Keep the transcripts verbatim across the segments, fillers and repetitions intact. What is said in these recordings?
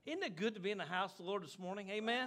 Isn't it good to be in the house of the Lord this morning? Amen.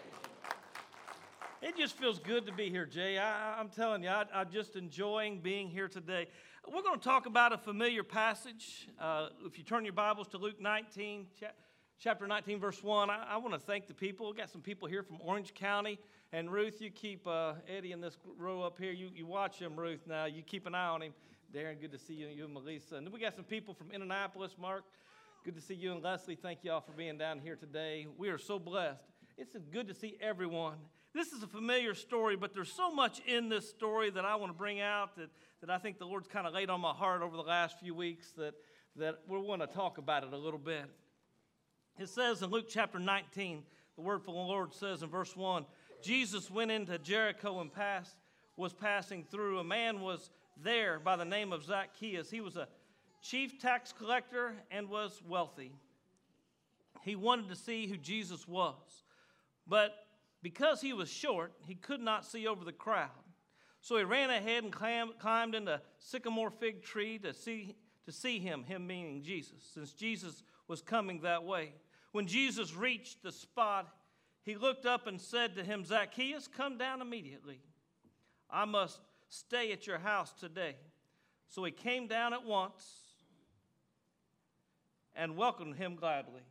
It just feels good to be here, Jay. I, I'm telling you, I, I'm just enjoying being here today. We're going to talk about a familiar passage. Uh, if you turn your Bibles to Luke nineteen, cha- chapter nineteen, verse one, I, I want to thank the people. We've got some people here from Orange County. And Ruth, you keep uh, Eddie in this row up here. You, you watch him, Ruth, now. You keep an eye on him. Darren, good to see you, you and Melissa. And then we got some people from Indianapolis. Mark, good to see you and Leslie. Thank you all for being down here today. We are so blessed. It's good to see everyone. This is a familiar story, but there's so much in this story that I want to bring out that, that I think the Lord's kind of laid on my heart over the last few weeks that, that we want to talk about it a little bit. It says in Luke chapter nineteen, the word from the Lord says in verse one, Jesus went into Jericho and passed, was passing through. A man was there by the name of Zacchaeus. He was a chief tax collector and was wealthy. He wanted to see who Jesus was, but because he was short, he could not see over the crowd. So he ran ahead and climb, climbed into a sycamore fig tree to see, to see him, him meaning Jesus, since Jesus was coming that way. When Jesus reached the spot, he looked up and said to him, Zacchaeus, come down immediately. I must stay at your house today. So he came down at once and welcomed him gladly.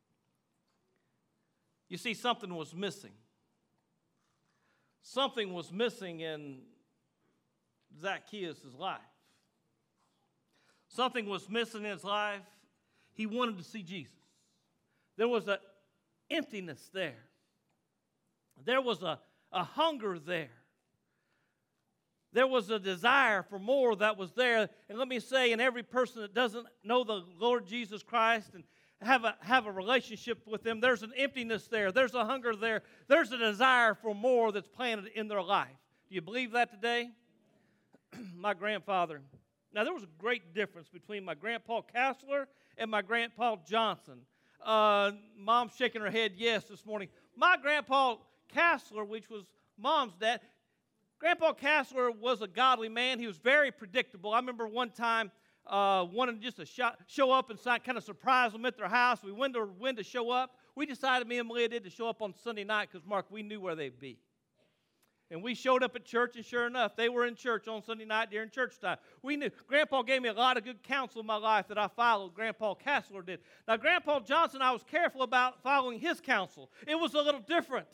You see, something was missing. Something was missing in Zacchaeus' life. Something was missing in his life. He wanted to see Jesus. There was an emptiness there. There was a, a hunger there. There was a desire for more that was there. And let me say, in every person that doesn't know the Lord Jesus Christ and have a, have a relationship with Him, there's an emptiness there. There's a hunger there. There's a desire for more that's planted in their life. Do you believe that today? My grandfather. Now, there was a great difference between my Grandpa Castler and my Grandpa Johnson. Uh, Mom's shaking her head yes this morning. My Grandpa Castler, which was Mom's dad, Grandpa Castler was a godly man. He was very predictable. I remember one time uh, wanting just to show, show up and kind of surprise them at their house. We went to when to show up. We decided, me and Malia did, to show up on Sunday night because, Mark, we knew where they'd be. And we showed up at church, and sure enough, they were in church on Sunday night during church time. We knew. Grandpa gave me a lot of good counsel in my life that I followed. Grandpa Castler did. Now, Grandpa Johnson, I was careful about following his counsel. It was a little different.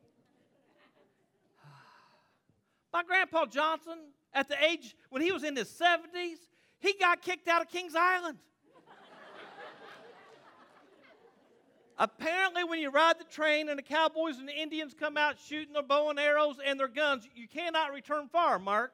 My Grandpa Johnson, at the age when he was in his seventies, he got kicked out of Kings Island. Apparently, when you ride the train and the cowboys and the Indians come out shooting their bow and arrows and their guns, you cannot return fire, Mark.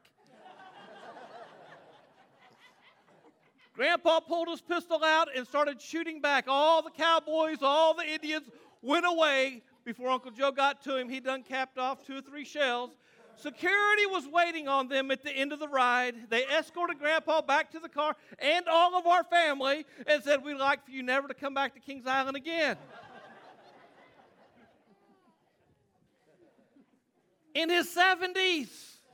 Grandpa pulled his pistol out and started shooting back. All the cowboys, all the Indians went away. Before Uncle Joe got to him, he done capped off two or three shells. Security was waiting on them at the end of the ride. They escorted Grandpa back to the car and all of our family and said, we'd like for you never to come back to Kings Island again. In his seventies.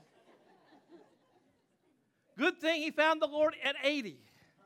Good thing he found the Lord at eighty.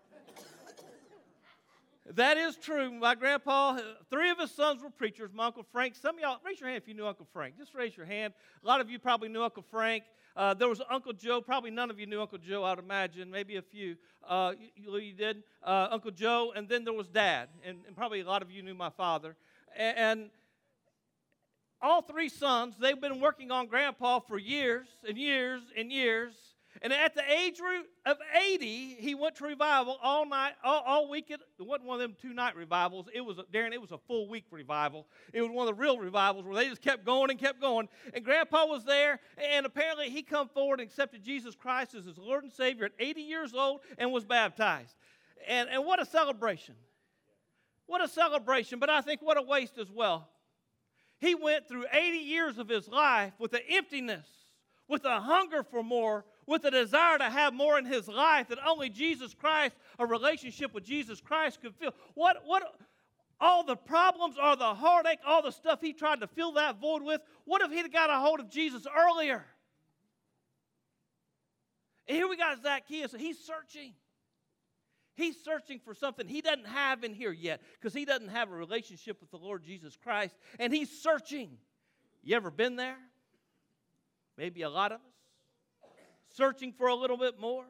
That is true. My grandpa, three of his sons were preachers. My Uncle Frank. Some of y'all, raise your hand if you knew Uncle Frank. Just raise your hand. A lot of you probably knew Uncle Frank. Uh, there was Uncle Joe. Probably none of you knew Uncle Joe, I would imagine. Maybe a few. Uh, you, you did. Uh, Uncle Joe, and then there was Dad. And, and probably a lot of you knew my father. And, and all three sons, they've been working on Grandpa for years and years and years. And at the age of eighty, he went to revival all night, all, all week. It wasn't one of them two-night revivals. It was, Darren, it was a full week revival. It was one of the real revivals where they just kept going and kept going. And Grandpa was there, and apparently he come forward and accepted Jesus Christ as his Lord and Savior at eighty years old and was baptized. And, and what a celebration. What a celebration, but I think what a waste as well. He went through eighty years of his life with an emptiness, with a hunger for more, with a desire to have more in his life that only Jesus Christ, a relationship with Jesus Christ could fill. What, what, all the problems, all the heartache, all the stuff he tried to fill that void with, what if he'd got a hold of Jesus earlier? And here we got Zacchaeus, and he's searching. He's searching for something he doesn't have in here yet because he doesn't have a relationship with the Lord Jesus Christ, and he's searching. You ever been there? Maybe a lot of us. Searching for a little bit more.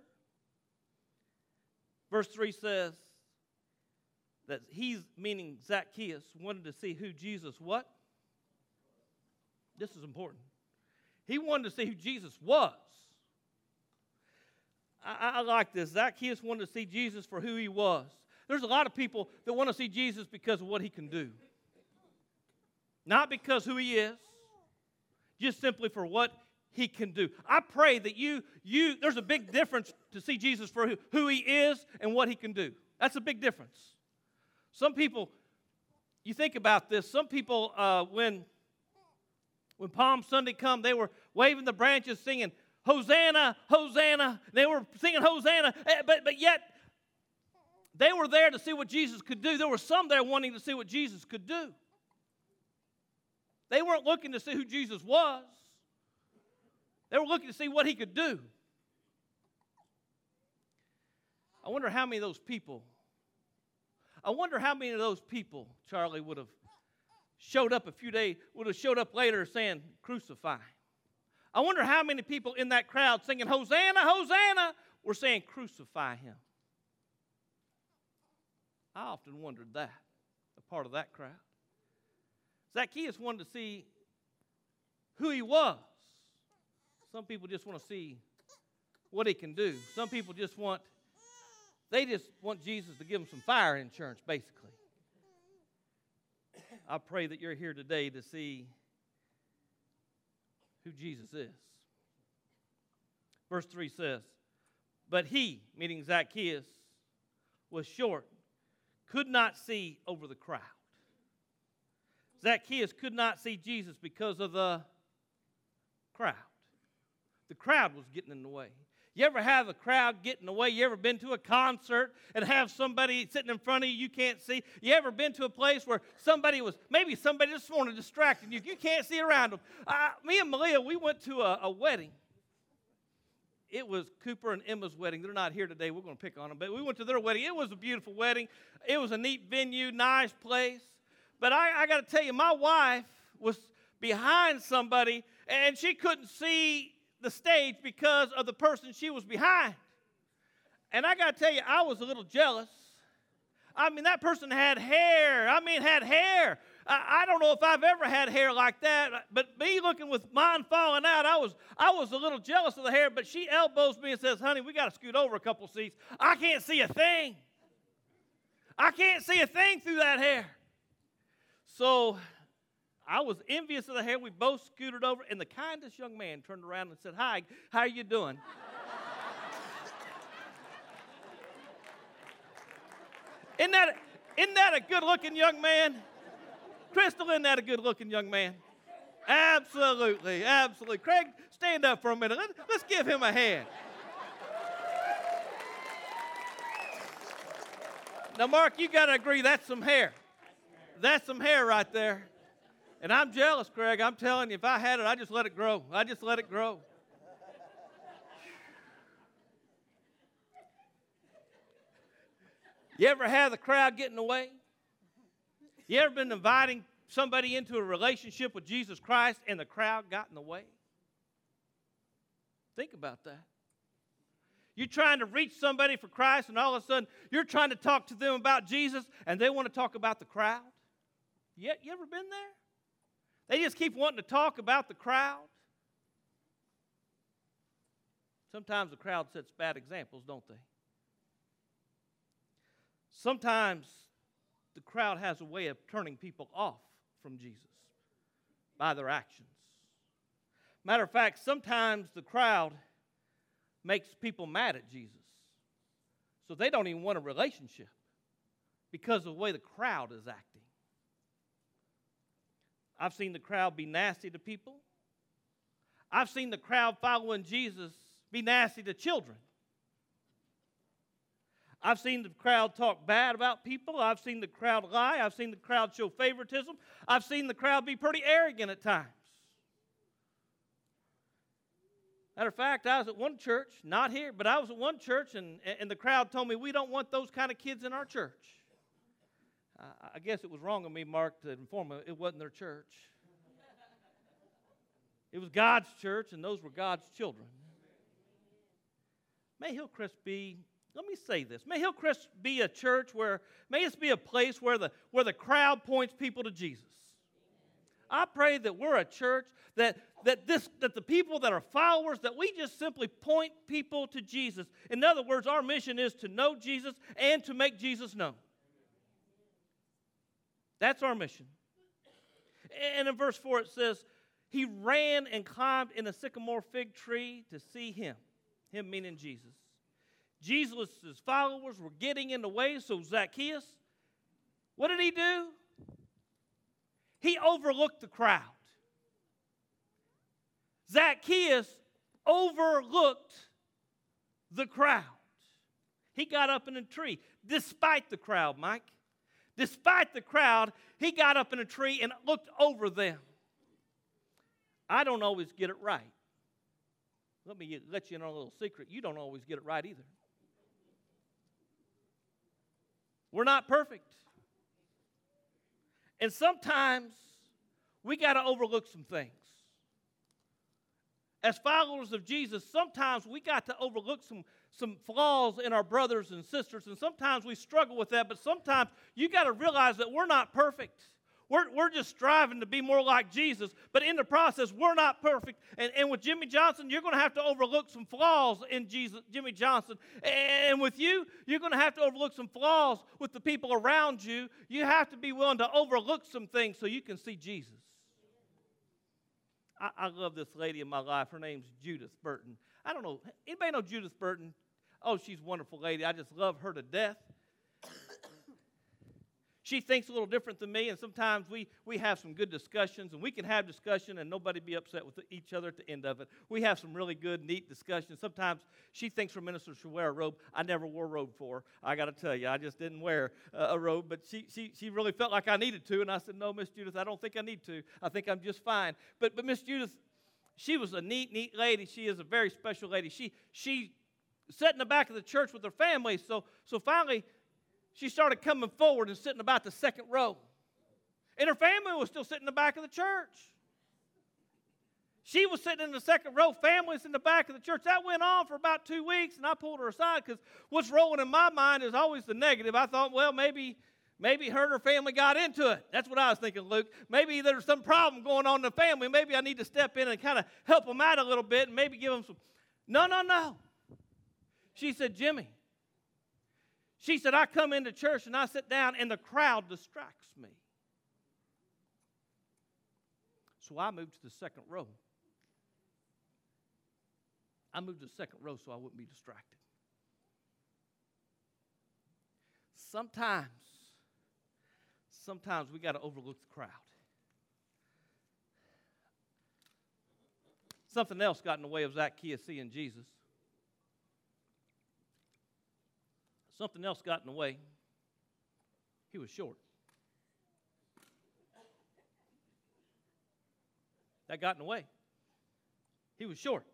Verse three says that he's, meaning Zacchaeus, wanted to see who Jesus what? This is important. He wanted to see who Jesus was. I, I like this. Zacchaeus wanted to see Jesus for who he was. There's a lot of people that want to see Jesus because of what he can do. Not because who he is, just simply for what he can do. I pray that you, you there's a big difference to see Jesus for who, who he is and what he can do. That's a big difference. Some people, you think about this, some people, uh, when, when Palm Sunday come, they were waving the branches singing, Hosanna, Hosanna. They were singing Hosanna, but, but yet they were there to see what Jesus could do. There were some there wanting to see what Jesus could do. They weren't looking to see who Jesus was. They were looking to see what he could do. I wonder how many of those people, I wonder how many of those people, Charlie, would have showed up a few days, would have showed up later saying, crucify. I wonder how many people in that crowd singing, Hosanna, Hosanna, were saying, crucify him. I often wondered that, a part of that crowd. Zacchaeus wanted to see who he was. Some people just want to see what he can do. Some people just want, they just want Jesus to give them some fire insurance, basically. I pray that you're here today to see who Jesus is. Verse three says, but he, meaning Zacchaeus, was short, could not see over the crowd. Zacchaeus could not see Jesus because of the crowd. The crowd was getting in the way. You ever have a crowd get in the way? You ever been to a concert and have somebody sitting in front of you you can't see? You ever been to a place where somebody was, maybe somebody just wanted to distract you. You can't see around them. Uh, me and Malia, we went to a, a wedding. It was Cooper and Emma's wedding. They're not here today. We're going to pick on them. But we went to their wedding. It was a beautiful wedding. It was a neat venue, nice place. But I, I got to tell you, my wife was behind somebody, and she couldn't see the stage because of the person she was behind. And I got to tell you, I was a little jealous. I mean, that person had hair. I mean, had hair. I, I don't know if I've ever had hair like that, but me looking with mine falling out, I was I was a little jealous of the hair, but she elbows me and says, honey, we got to scoot over a couple seats. I can't see a thing. I can't see a thing through that hair. So I was envious of the hair. We both scooted over, and the kindest young man turned around and said, hi, how are you doing? Isn't that, isn't that a good-looking young man? Crystal, isn't that a good-looking young man? Absolutely, absolutely. Craig, stand up for a minute. Let, let's give him a hand. Now, Mark, you got to agree that's some hair. That's some hair right there. And I'm jealous, Craig. I'm telling you, if I had it, I'd just let it grow. I'd just let it grow. You ever have the crowd get in the way? You ever been inviting somebody into a relationship with Jesus Christ and the crowd got in the way? Think about that. You're trying to reach somebody for Christ, and all of a sudden you're trying to talk to them about Jesus, and they want to talk about the crowd. You, you ever been there? They just keep wanting to talk about the crowd. Sometimes the crowd sets bad examples, don't they? Sometimes the crowd has a way of turning people off from Jesus by their actions. Matter of fact, sometimes the crowd makes people mad at Jesus. So they don't even want a relationship because of the way the crowd is acting. I've seen the crowd be nasty to people. I've seen the crowd following Jesus be nasty to children. I've seen the crowd talk bad about people. I've seen the crowd lie. I've seen the crowd show favoritism. I've seen the crowd be pretty arrogant at times. Matter of fact, I was at one church, not here, but I was at one church, and, and the crowd told me, we don't want those kind of kids in our church. I, I guess it was wrong of me, Mark, to inform them it wasn't their church. It was God's church, and those were God's children. May Hillcrest be, let me say this, may Hillcrest be a church where, may this be a place where the, where the crowd points people to Jesus. I pray that we're a church that, that, this, that the people that are followers, that we just simply point people to Jesus. In other words, our mission is to know Jesus and to make Jesus known. That's our mission. And in verse four it says, he ran and climbed in a sycamore fig tree to see him. Him meaning Jesus. Jesus' followers were getting in the way, so Zacchaeus, what did he do? He overlooked the crowd. Zacchaeus overlooked the crowd. He got up in a tree, despite the crowd, Mike. Despite the crowd, he got up in a tree and looked over them. I don't always get it right. Let me let you in on a little secret. You don't always get it right either. We're not perfect. And sometimes we got to overlook some things. As followers of Jesus, sometimes we got to overlook some, some flaws in our brothers and sisters, and sometimes we struggle with that, but sometimes you got to realize that we're not perfect. We're, we're just striving to be more like Jesus, but in the process, we're not perfect. And, and with Jimmy Johnson, you're going to have to overlook some flaws in Jesus, Jimmy Johnson. And with you, you're going to have to overlook some flaws with the people around you. You have to be willing to overlook some things so you can see Jesus. I, I love this lady in my life. Her name's Judith Burton. I don't know. Anybody know Judith Burton? Oh, she's a wonderful lady. I just love her to death. She thinks a little different than me, and sometimes we, we have some good discussions, and we can have discussion and nobody be upset with each other at the end of it. We have some really good, neat discussions. Sometimes she thinks her minister should wear a robe. I never wore a robe for her. I got to tell you, I just didn't wear uh, a robe, but she, she, she really felt like I needed to, and I said, no, Miss Judith, I don't think I need to. I think I'm just fine. But, but Miss Judith, she was a neat, neat lady. She is a very special lady. She, she sat in the back of the church with her family, so, so finally, she started coming forward and sitting about the second row. And her family was still sitting in the back of the church. She was sitting in the second row, families in the back of the church. That went on for about two weeks, and I pulled her aside because what's rolling in my mind is always the negative. I thought, well, maybe, maybe her and her family got into it. That's what I was thinking, Luke. Maybe there's some problem going on in the family. Maybe I need to step in and kind of help them out a little bit and maybe give them some. No, no, no. She said, Jimmy. She said, I come into church and I sit down and the crowd distracts me. So I moved to the second row. I moved to the second row so I wouldn't be distracted. Sometimes, sometimes we got to overlook the crowd. Something else got in the way of Zacchaeus seeing Jesus. Something else got in the way. He was short. That got in the way. He was short.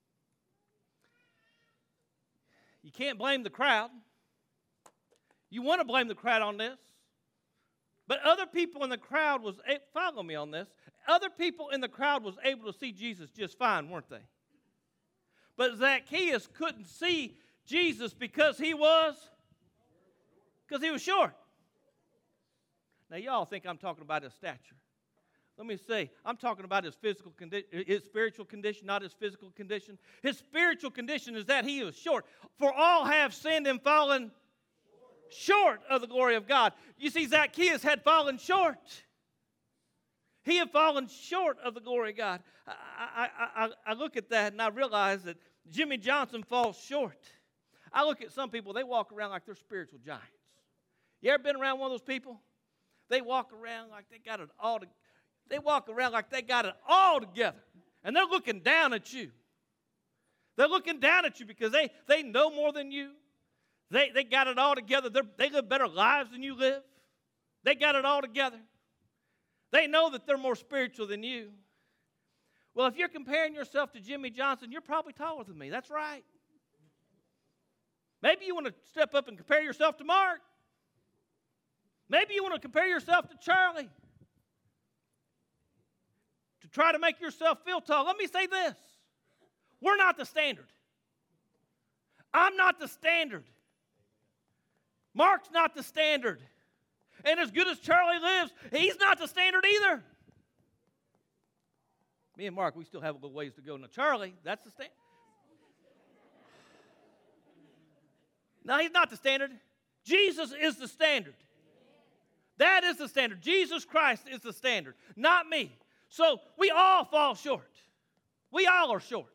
You can't blame the crowd. You want to blame the crowd on this. But other people in the crowd was, follow me on this, other people in the crowd was able to see Jesus just fine, weren't they? But Zacchaeus couldn't see Jesus because he was, because he was short. Now, y'all think I'm talking about his stature. Let me say, I'm talking about his physical condition, his spiritual condition, not his physical condition. His spiritual condition is that he was short. For all have sinned and fallen short of the glory of God. You see, Zacchaeus had fallen short. He had fallen short of the glory of God. I, I, I, I look at that and I realize that Jimmy Johnson falls short. I look at some people, they walk around like they're spiritual giants. You ever been around one of those people? They walk around like they got it all together. They walk around like they got it all together. And they're looking down at you. They're looking down at you because they, they know more than you. They, they got it all together. They're, they live better lives than you live. They got it all together. They know that they're more spiritual than you. Well, if you're comparing yourself to Jimmy Johnson, you're probably taller than me. That's right. Maybe you want to step up and compare yourself to Mark. Maybe you want to compare yourself to Charlie to try to make yourself feel tall. Let me say this. We're not the standard. I'm not the standard. Mark's not the standard. And as good as Charlie lives, he's not the standard either. Me and Mark, we still have a little ways to go. Now, Charlie, that's the standard. No, he's not the standard. Jesus is the standard. That is the standard. Jesus Christ is the standard, not me. So we all fall short. We all are short.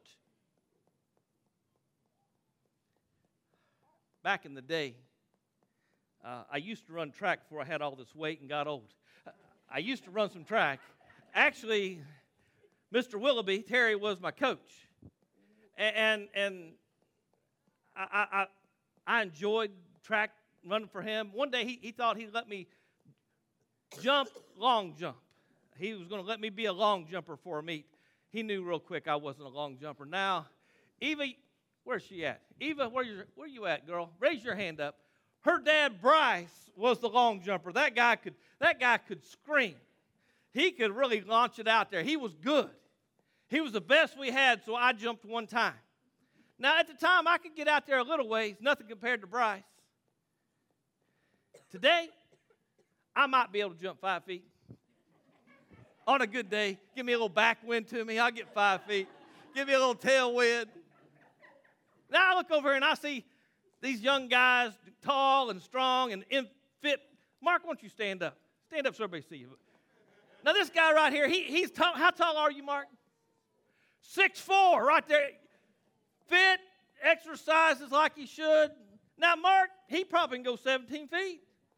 Back in the day, uh, I used to run track before I had all this weight and got old. I used to run some track. Actually, Mister Willoughby, Terry, was my coach. And, and, and I, I, I enjoyed track running for him. One day he, he thought he'd let me jump long jump. He was going to let me be a long jumper for a meet. He knew real quick I wasn't a long jumper. Now, Eva, where's she at? Eva, where you where you at, girl? Raise your hand up. Her dad, Bryce, was the long jumper. That guy could that guy could scream. He could really launch it out there. He was good. He was the best we had, so I jumped one time. Now, at the time, I could get out there a little ways, nothing compared to Bryce. Today, I might be able to jump five feet. On a good day, give me a little back wind to me, I'll get five feet. Give me a little tailwind. Now I look over here and I see these young guys, tall and strong and in fit. Mark, why don't you stand up? Stand up so everybody see you. Now this guy right here, he, he's tall. How tall are you, Mark? six foot four, right there. Fit, exercises like he should. Now Mark, he probably can go seventeen feet.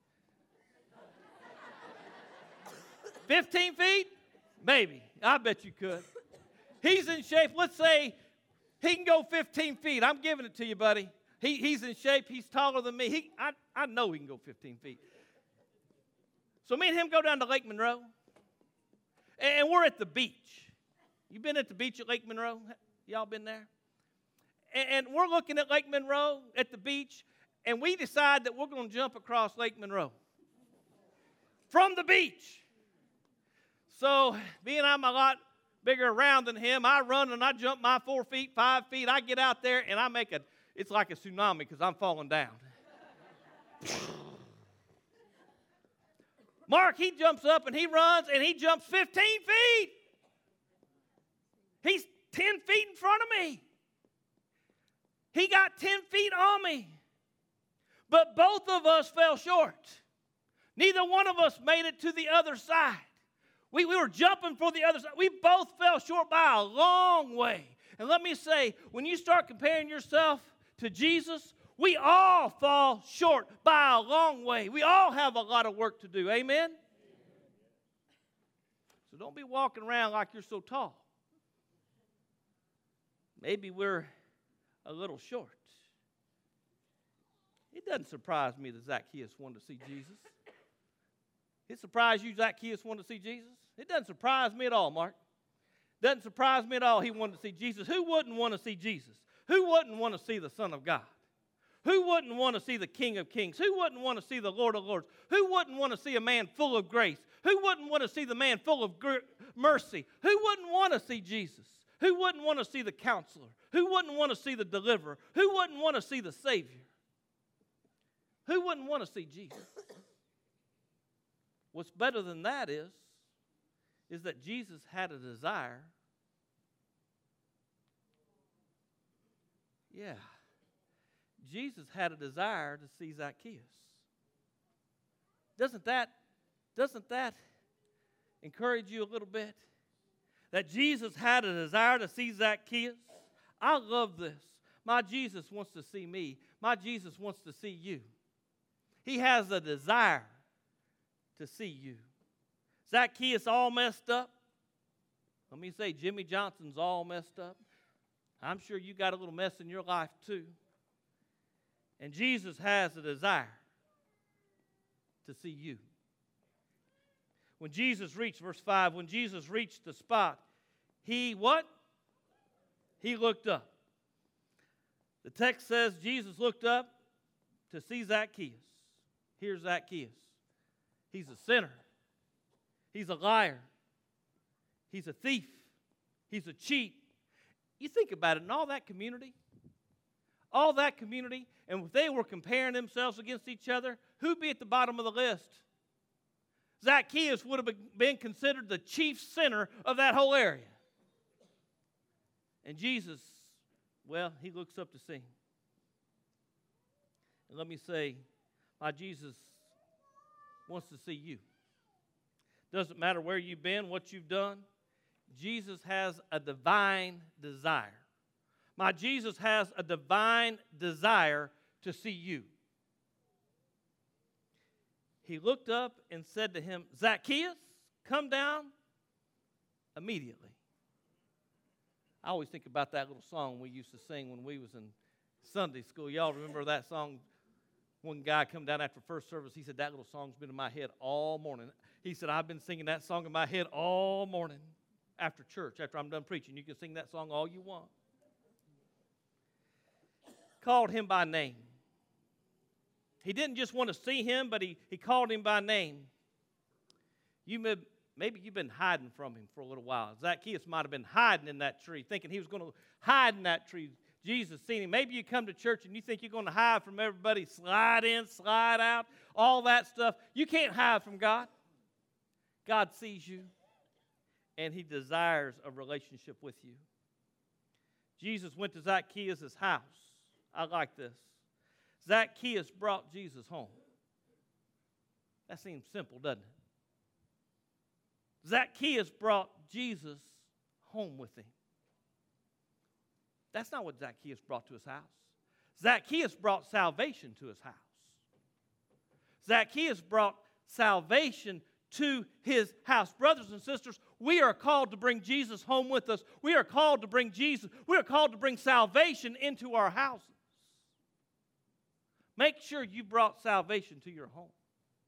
fifteen feet? Maybe. I bet you could. He's in shape. Let's say he can go fifteen feet. I'm giving it to you, buddy. He, he's in shape. He's taller than me. He, I, I know he can go fifteen feet. So me and him go down to Lake Monroe, and we're at the beach. You been at the beach at Lake Monroe? Y'all been there? And, and we're looking at Lake Monroe at the beach, and we decide that we're going to jump across Lake Monroe from the beach. So, being I'm a lot bigger around than him, I run and I jump my four feet, five feet. I get out there and I make a, it's like a tsunami because I'm falling down. Mark, he jumps up and he runs and he jumps fifteen feet. He's ten feet in front of me. He got ten feet on me. But both of us fell short. Neither one of us made it to the other side. We, we were jumping for the other side. We both fell short by a long way. And let me say, when you start comparing yourself to Jesus, we all fall short by a long way. We all have a lot of work to do. Amen? So don't be walking around like you're so tall. Maybe we're a little short. It doesn't surprise me that Zacchaeus wanted to see Jesus. It surprised you Zacchaeus wanted to see Jesus? It doesn't surprise me at all, Mark. Doesn't surprise me at all he wanted to see Jesus. Who wouldn't want to see Jesus? Who wouldn't want to see the Son of God? Who wouldn't want to see the King of Kings? Who wouldn't want to see the Lord of Lords? Who wouldn't want to see a man full of grace? Who wouldn't want to see the man full of gr- mercy? Who wouldn't want to see Jesus? Who wouldn't want to see the counselor? Who wouldn't want to see the deliverer? Who wouldn't want to see the Savior? Who wouldn't want to see Jesus? What's better than that is, is that Jesus had a desire. Yeah. Jesus had a desire to see Zacchaeus. Doesn't that, doesn't that encourage you a little bit? That Jesus had a desire to see Zacchaeus? I love this. My Jesus wants to see me. My Jesus wants to see you. He has a desire to see you. Zacchaeus all messed up. Let me say, Jimmy Johnson's all messed up. I'm sure you got a little mess in your life too. And Jesus has a desire to see you. When Jesus reached, verse five, when Jesus reached the spot, he what? He looked up. The text says Jesus looked up to see Zacchaeus. Here's Zacchaeus. He's a sinner. He's a liar. He's a thief. He's a cheat. You think about it, in all that community, all that community, and if they were comparing themselves against each other, who'd be at the bottom of the list? Zacchaeus would have been considered the chief sinner of that whole area. And Jesus, well, he looks up to see him. And let me say, my Jesus wants to see you. Doesn't matter where you've been, what you've done. Jesus has a divine desire. My Jesus has a divine desire to see you. He looked up and said to him, Zacchaeus, come down immediately. I always think about that little song we used to sing when we was in Sunday school. Y'all remember that song? One guy come down after first service. He said, that little song's been in my head all morning. He said, I've been singing that song in my head all morning after church, after I'm done preaching. You can sing that song all you want. Called him by name. He didn't just want to see him, but he, he called him by name. You may, maybe you've been hiding from him for a little while. Zacchaeus might have been hiding in that tree, thinking he was going to hide in that tree. Jesus seen him. Maybe you come to church and you think you're going to hide from everybody, slide in, slide out, all that stuff. You can't hide from God. God sees you, and he desires a relationship with you. Jesus went to Zacchaeus' house. I like this. Zacchaeus brought Jesus home. That seems simple, doesn't it? Zacchaeus brought Jesus home with him. That's not what Zacchaeus brought to his house. Zacchaeus brought salvation to his house. Zacchaeus brought salvation to his house. Brothers and sisters, we are called to bring Jesus home with us. We are called to bring Jesus. We are called to bring salvation into our houses. Make sure you brought salvation to your home.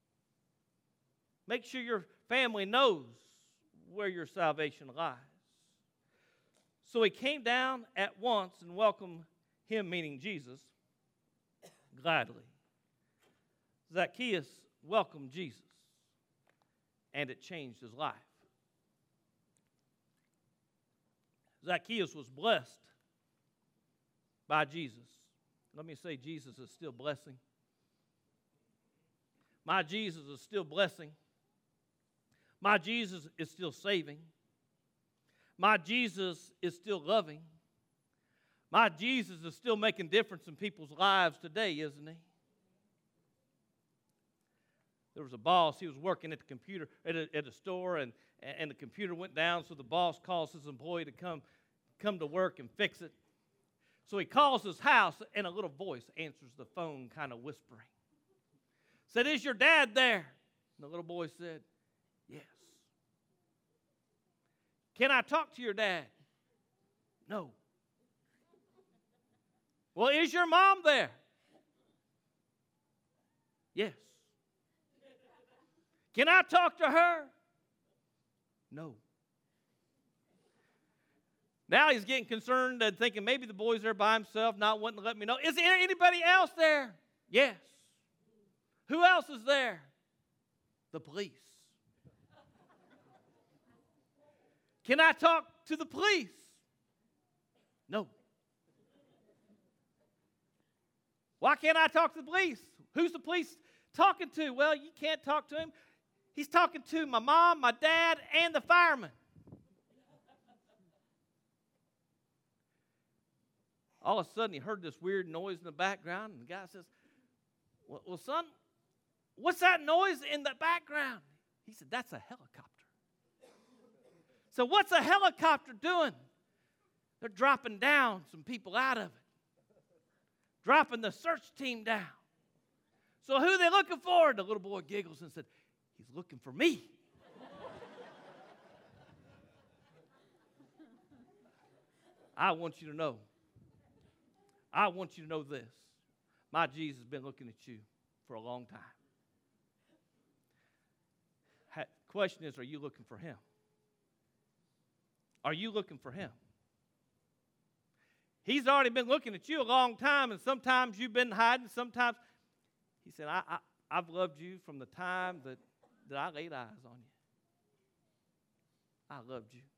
Make sure your family knows where your salvation lies. So he came down at once and welcomed him, meaning Jesus, gladly. Zacchaeus welcomed Jesus, and it changed his life. Zacchaeus was blessed by Jesus. Let me say, Jesus is still blessing. My Jesus is still blessing. My Jesus is still saving. My Jesus is still loving. My Jesus is still making difference in people's lives today, isn't he? There was a boss, he was working at the computer, at a, at a store, and, and the computer went down, so the boss calls his employee to come, come to work and fix it. So he calls his house, and a little voice answers the phone, kind of whispering. Said, is your dad there? And the little boy said, yes. Can I talk to your dad? No. Well, is your mom there? Yes. Can I talk to her? No. Now he's getting concerned and thinking maybe the boy's there by himself, not wanting to let me know. Is there anybody else there? Yes. Who else is there? The police. Can I talk to the police? No. Why can't I talk to the police? Who's the police talking to? Well, you can't talk to him. He's talking to my mom, my dad, and the fireman. All of a sudden, he heard this weird noise in the background, and the guy says, well, well, son, what's that noise in the background? He said, that's a helicopter. So what's a helicopter doing? They're dropping down some people out of it. Dropping the search team down. So who are they looking for? The little boy giggles and said, he's looking for me. I want you to know. I want you to know this. My Jesus has been looking at you for a long time. Ha- question is, are you looking for him? Are you looking for him? He's already been looking at you a long time, and sometimes you've been hiding. Sometimes, he said, I, I, I've loved you from the time that, that I laid eyes on you. I loved you.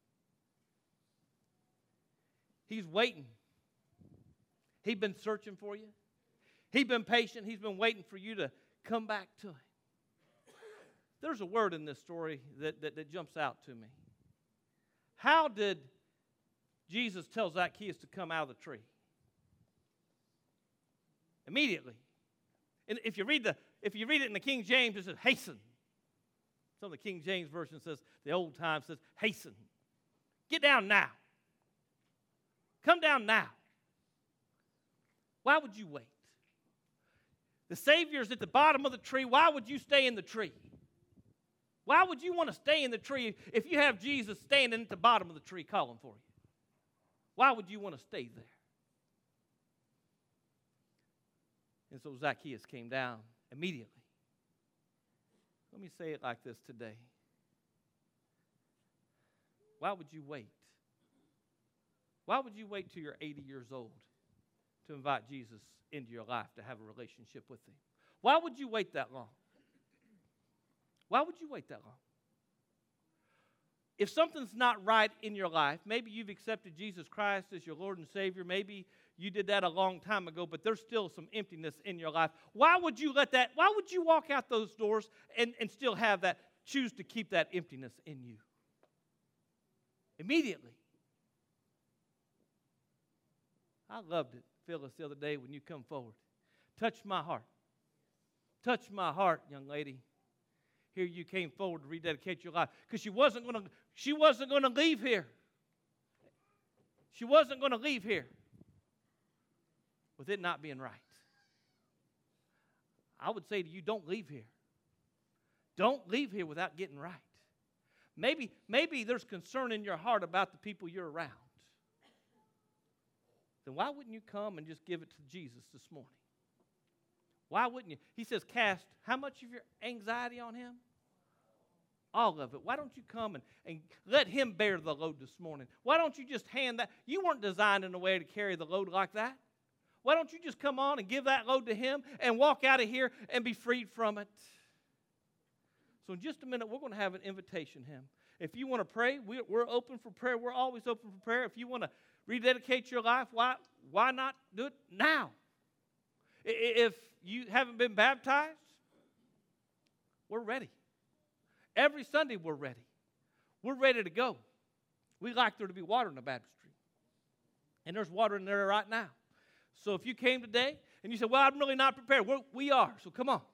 He's waiting. He's been searching for you. He's been patient. He's been waiting for you to come back to him. There's a word in this story that, that, that jumps out to me. How did Jesus tell Zacchaeus to come out of the tree? Immediately. And if you read the if you read it in the King James, it says hasten. Some of the King James version says, the old time says hasten. Get down now. Come down now. Why would you wait? The Savior's at the bottom of the tree. Why would you stay in the tree? Why would you want to stay in the tree if you have Jesus standing at the bottom of the tree calling for you? Why would you want to stay there? And so Zacchaeus came down immediately. Let me say it like this today. Why would you wait? Why would you wait till you're eighty years old to invite Jesus into your life to have a relationship with him? Why would you wait that long? Why would you wait that long? If something's not right in your life, maybe you've accepted Jesus Christ as your Lord and Savior, maybe you did that a long time ago, but there's still some emptiness in your life. Why would you let that, why would you walk out those doors and, and still have that, choose to keep that emptiness in you? Immediately. I loved it, Phyllis, the other day when you come forward. Touch my heart. Touch my heart, young lady. Here you came forward to rededicate your life because she wasn't going to she wasn't going to leave here. She wasn't going to leave here with it not being right. I would say to you, don't leave here. Don't leave here without getting right. Maybe, maybe there's concern in your heart about the people you're around. Then why wouldn't you come and just give it to Jesus this morning? Why wouldn't you? He says, cast how much of your anxiety on him? All of it. Why don't you come and, and let him bear the load this morning? Why don't you just hand that? You weren't designed in a way to carry the load like that. Why don't you just come on and give that load to him and walk out of here and be freed from it? So in just a minute, we're going to have an invitation hymn. If you want to pray, we're, we're open for prayer. We're always open for prayer. If you want to rededicate your life, why, why not do it now? If you haven't been baptized, we're ready. Every Sunday we're ready. We're ready to go. We like there to be water in the baptistry. And there's water in there right now. So if you came today and you said, well, I'm really not prepared, we're, we are. So come on.